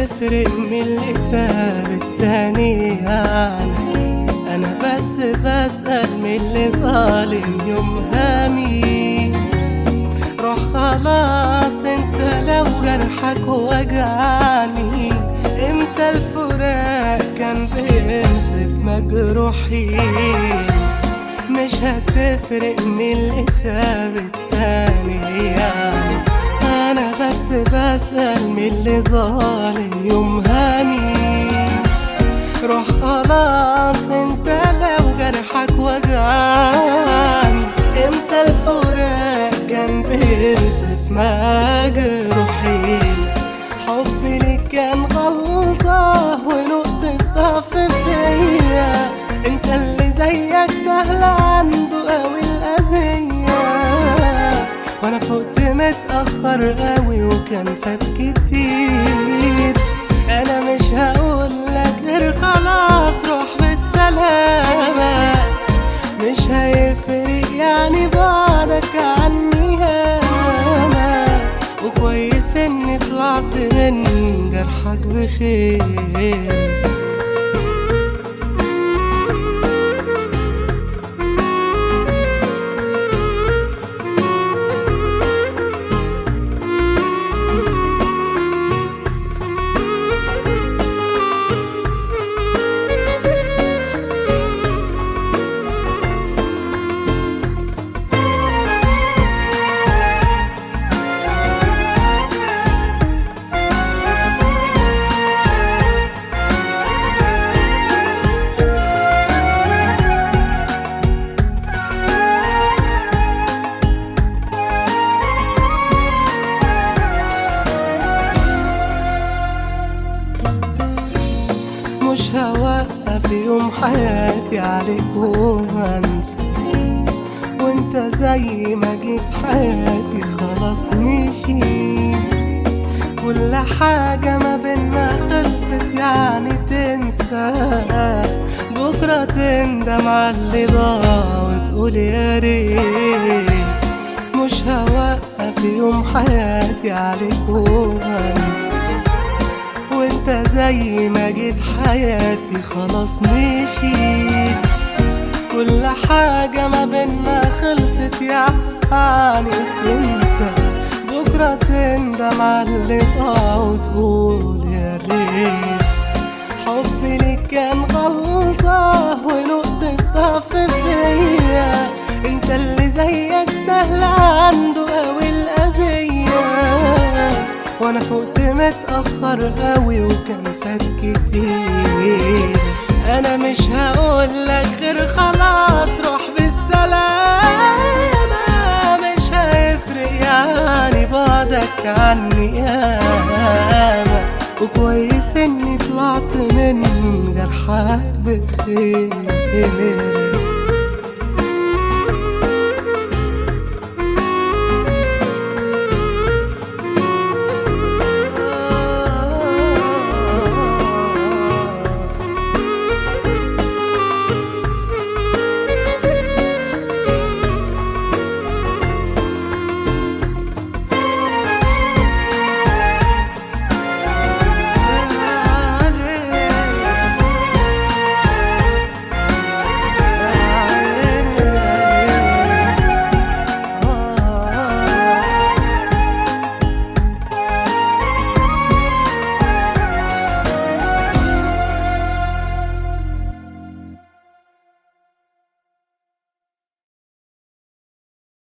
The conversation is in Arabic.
هتفرق من اللي ساب التاني يعني. انا بس بسأل من اللي ظالم يومها مين. روح خلاص انت لو جرحك وجعني. امتى الفراق كان بينصف مجروحين. مش هتفرق من اللي ساب التاني يعني. انا بس بسأل من اللي ظالم يومها مين. روح خلاص انت لو جرحك وجعني. امتى الفراق كان بينصف مجروحين. حبي ليك كان غلطة ونقطة ضعف فيا. انت اللي زيك سهل عنده قوي الأذية. وانا فقت متأخر قوي وكان فات كتير. انا مش هقولك غير خلاص روح بالسلامة. مش هيفرق يعني بعدك عني هامة. وكويس اني طلعت من جرحك بخير. مش هوقف يوم حياتي عليك وهنسى. وانت زي ما جيت حياتي خلاص مشيت. كل حاجة ما بينا خلصت يعني تنسى. بكرة تندم على اللي ضاع وتقول يا ريت. مش هوقف يوم حياتي عليك وهنسى. وانت زي ما جيت حياتي خلاص مشيت. كل حاجة ما بينا خلصت يعني تنسى. بكرة تندم على اللي ضاع وتقول يا ريت. حبي ليك كان غلطة ونقطة ضعف فيا. انت اللي زيك سهل عنده قوي الأذية. وانا فقت متأخر قوي وكان فات كتير. انا مش هقولك غير خلاص روح بالسلامة. مش هيفرق يعني بعدك عني ياما. وكويس اني طلعت من جرحك بخير.